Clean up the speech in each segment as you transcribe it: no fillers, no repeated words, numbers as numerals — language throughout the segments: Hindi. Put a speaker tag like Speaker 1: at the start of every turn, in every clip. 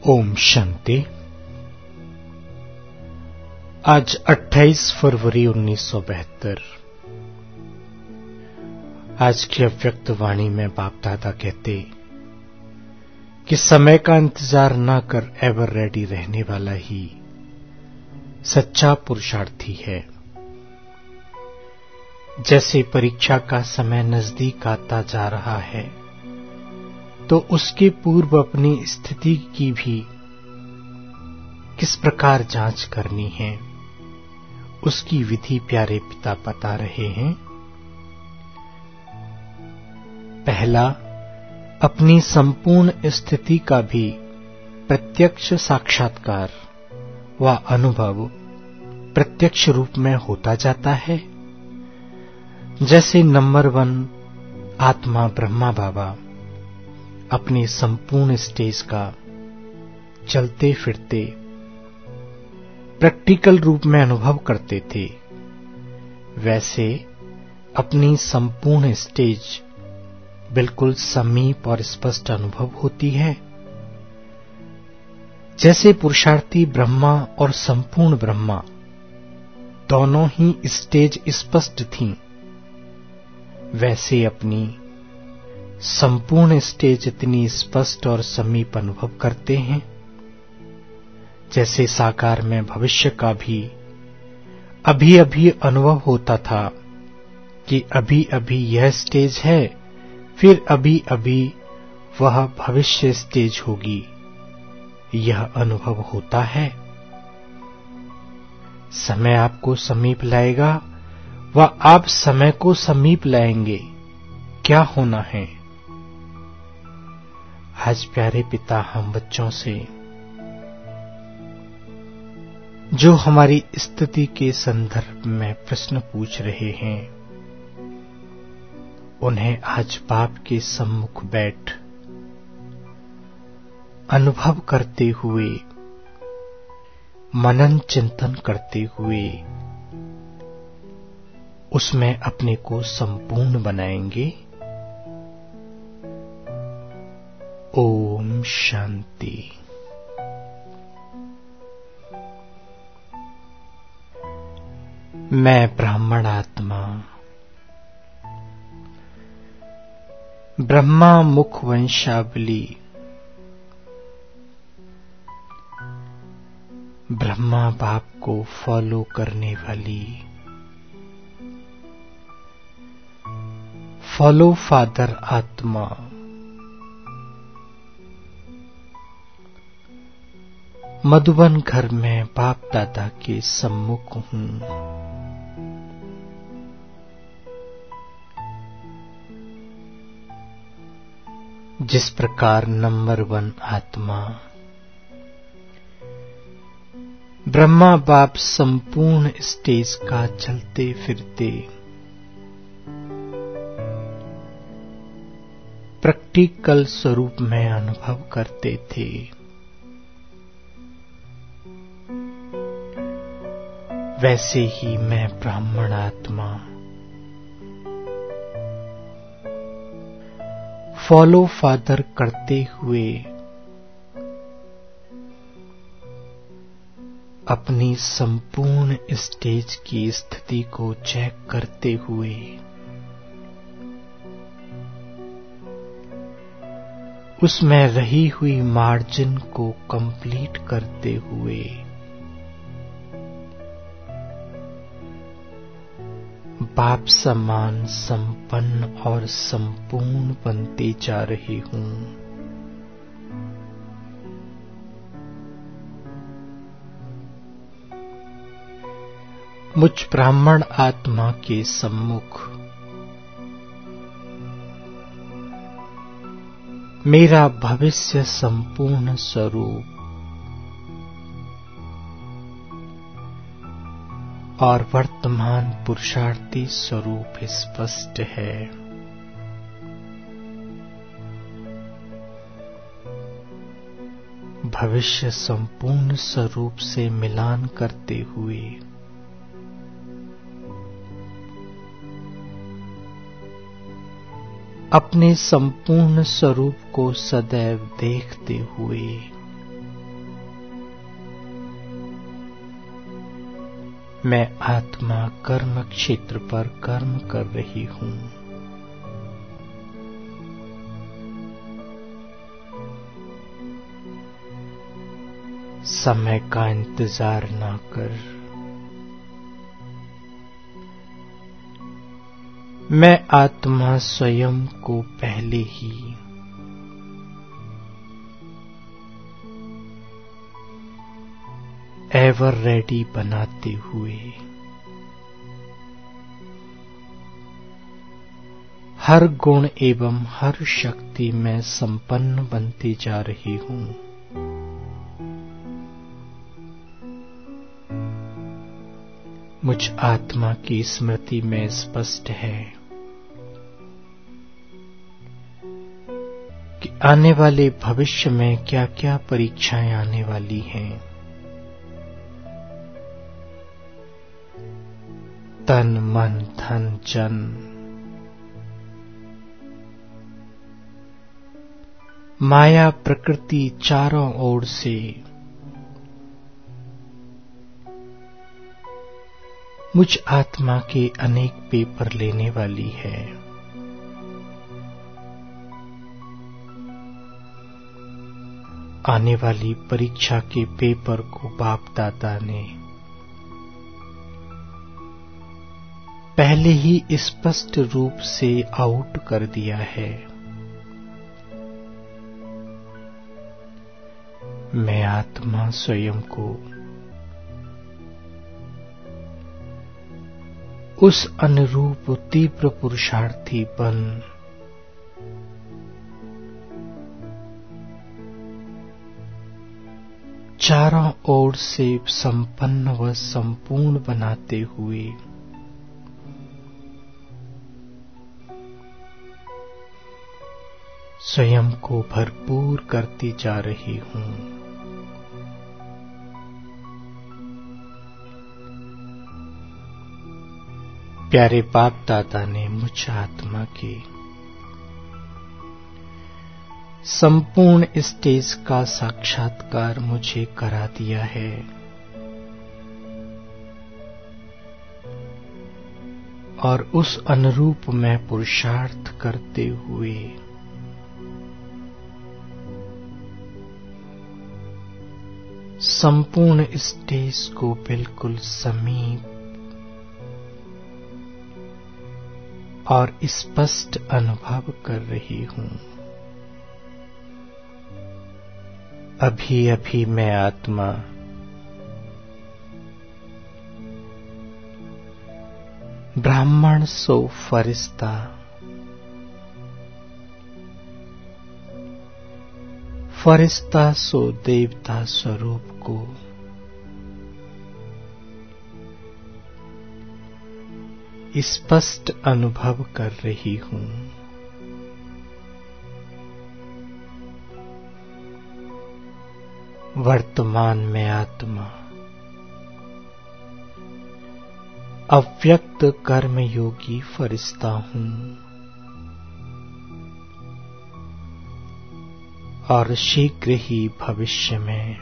Speaker 1: ओम शांति। आज 28 फरवरी 1972। आज की अव्यक्त वाणी में बाप दादा कहते कि समय का इंतजार न कर एवर रेडी रहने वाला ही सच्चा पुरुषार्थी है। जैसे परीक्षा का समय नजदीक आता जा रहा है तो उसके पूर्व अपनी स्थिति की भी किस प्रकार जांच करनी है, उसकी विधि प्यारे पिता बता रहे हैं। पहला, अपनी संपूर्ण स्थिति का भी प्रत्यक्ष साक्षात्कार व अनुभव प्रत्यक्ष रूप में होता जाता है। जैसे नंबर 1 आत्मा ब्रह्मा बाबा अपनी संपूर्ण स्टेज का चलते फिरते प्रैक्टिकल रूप में अनुभव करते थे, वैसे अपनी संपूर्ण स्टेज बिल्कुल समीप और स्पष्ट अनुभव होती है। जैसे पुरुषार्थी ब्रह्मा और संपूर्ण ब्रह्मा दोनों ही स्टेज स्पष्ट थीं, वैसे अपनी संपूर्ण स्टेज इतनी स्पष्ट और समीप अनुभव करते हैं। जैसे साकार में भविष्य का भी अभी अभी अनुभव होता था कि अभी अभी यह स्टेज है, फिर अभी अभी वह भविष्य स्टेज होगी, यह अनुभव होता है। समय आपको समीप लाएगा व आप समय को समीप लाएंगे। क्या होना है? आज प्यारे पिता हम बच्चों से जो हमारी स्थिति के संदर्भ में प्रश्न पूछ रहे हैं, उन्हें आज बाप के सम्मुख बैठ अनुभव करते हुए, मनन चिंतन करते हुए उसमें अपने को संपूर्ण बनाएंगे। ओम शांति। मैं ब्राह्मण आत्मा ब्रह्मा मुख वंशावली ब्रह्मा बाप को फॉलो करने वाली फॉलो फादर आत्मा मधुबन घर में बाप दादा के सम्मुख हूं। जिस प्रकार नंबर 1 आत्मा ब्रह्मा बाप संपूर्ण स्टेज का चलते फिरते प्रैक्टिकल स्वरूप में अनुभव करते थे, वैसे ही मैं ब्राह्मण आत्मा फॉलो फादर करते हुए अपनी संपूर्ण स्टेज की स्थिति को चेक करते हुए उसमें रही हुई मार्जिन को कंप्लीट करते हुए बाप समान संपन्न और संपूर्ण बनते जा रही हूं। मुझ ब्राह्मण आत्मा के सम्मुख मेरा भविष्य संपूर्ण स्वरूप और वर्तमान पुरुषार्थी स्वरूप स्पष्ट है। भविष्य संपूर्ण स्वरूप से मिलान करते हुए अपने संपूर्ण स्वरूप को सदैव देखते हुए मैं आत्मा कर्म क्षेत्र पर कर्म कर रही हूँ। समय का इंतजार ना कर, मैं आत्मा स्वयं को पहले ही एवर रेडी बनाते हुए हर गुण एवं हर शक्ति में संपन्न बनती जा रही हूँ। मुझ आत्मा की स्मृति में स्पष्ट है कि आने वाले भविष्य में क्या क्या परीक्षाएं आने वाली हैं। तन मन धन जन, माया प्रकृति चारों ओर से मुझ आत्मा के अनेक पेपर लेने वाली है। आने वाली परीक्षा के पेपर को बाप दादा ने पहले ही स्पष्ट रूप से आउट कर दिया है। मैं आत्मा स्वयं को उस अनुरूप तीव्र पुरुषार्थी बन चारों ओर से संपन्न व संपूर्ण बनाते हुए स्वयं को भरपूर करती जा रही हूँ। प्यारे बाप दादा ने मुझ आत्मा के संपूर्ण स्टेज का साक्षात्कार मुझे करा दिया है। और उस अनुरूप मैं पुरुषार्थ करते हुए संपूर्ण स्टेज को बिल्कुल समीप और स्पष्ट अनुभव कर रही हूँ। अभी अभी मैं आत्मा ब्राह्मण सो फरिश्ता, फरिश्ता सो देवता स्वरूप को स्पष्ट अनुभव कर रही हूँ। वर्तमान में आत्मा अव्यक्त कर्मयोगी फरिश्ता हूँ और शीघ्र ही भविष्य में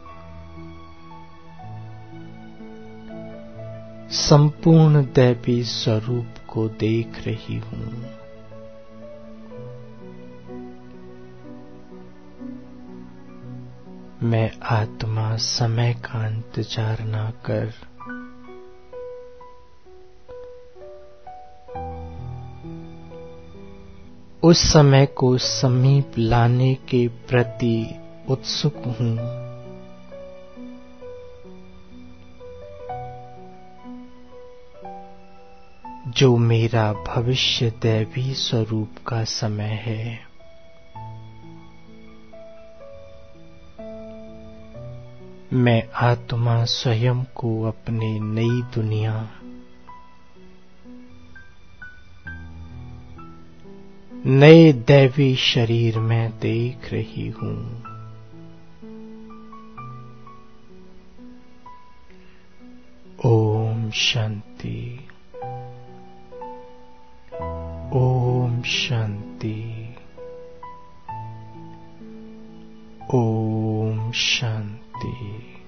Speaker 1: संपूर्ण दैवी स्वरूप को देख रही हूँ। मैं आत्मा समय का इंतजार न कर उस समय को समीप लाने के प्रति उत्सुक हूँ। जो मेरा भविष्य दैवी स्वरूप का समय है। मैं आत्मा स्वयं को अपने नई दुनिया नए दैवी शरीर में देख रही हूँ। ओम शांति, ओम शांति, ओम शांति।